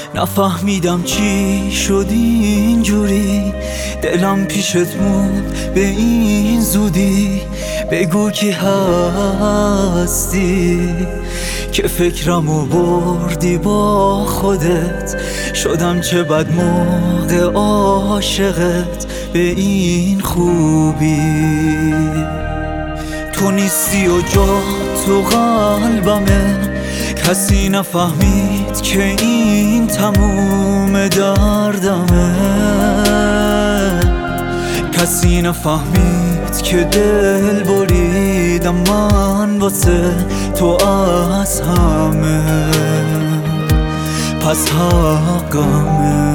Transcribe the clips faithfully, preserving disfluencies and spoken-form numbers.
نفهمیدم چی شد اینجوری، دلم پیشت موند به این زودی. بگو کی هستی که فکرمو بردی با خودت. شدم چه بد موقع عاشقت به این خوبی. تو نیستی و جا تو قلبمه، کسی نفهمید که این تموم دردمه. کسی نفهمید که دل بریدم من واسه تو از همه، پس حقمه.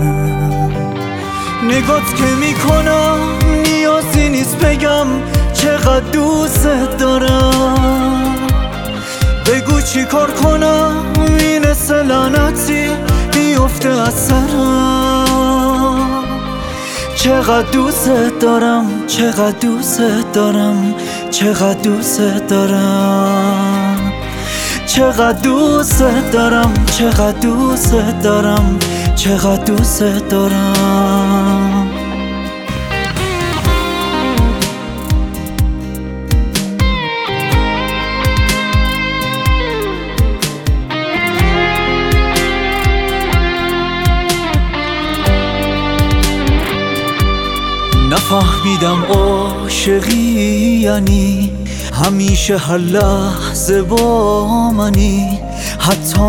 نگات که میکنم نیازی نیست بگم چقدر دوست دارم. بگو چی کار کنم این لعنتی بیفته از سرم. چقدر دوست دارم، چقدر دوست دارم، چقدر دوست دارم، چقدر دوست دارم، چقدر دوست دارم، چقدر دوست دارم. نفهمیدم عاشقی یعنی همیشه هر لحظه با منی، حتی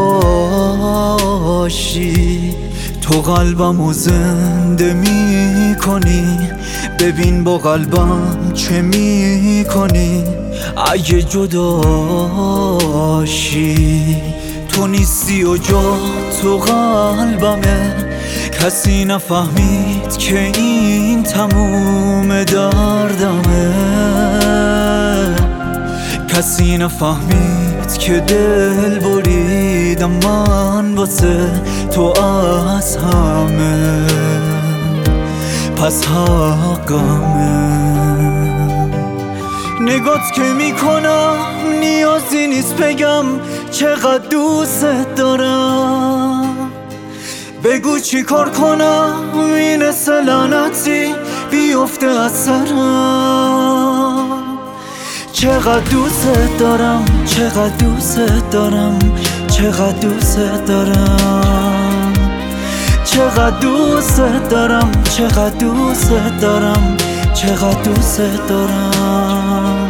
نباشی. تو قلبمو زنده می کنی، ببین با قلبم چه می کنی اگه جداشی. تو نیستی و جا تو قلبمه، کسی نفهمید که این تموم دردمه. کسی نفهمید که دل بریدم من واسه تو از همه، پس حقمه. نگات که میکنم نیازی نیست بگم چقدر دوست دارم. بگو چی کار کنم این لعنتی بیفته از سرم. چقدر دوست دارم، چقدر دوست دارم، چقدر دوست دارم، چقدر دوست دارم، چقدر دوست دارم، چقدر دوست دارم.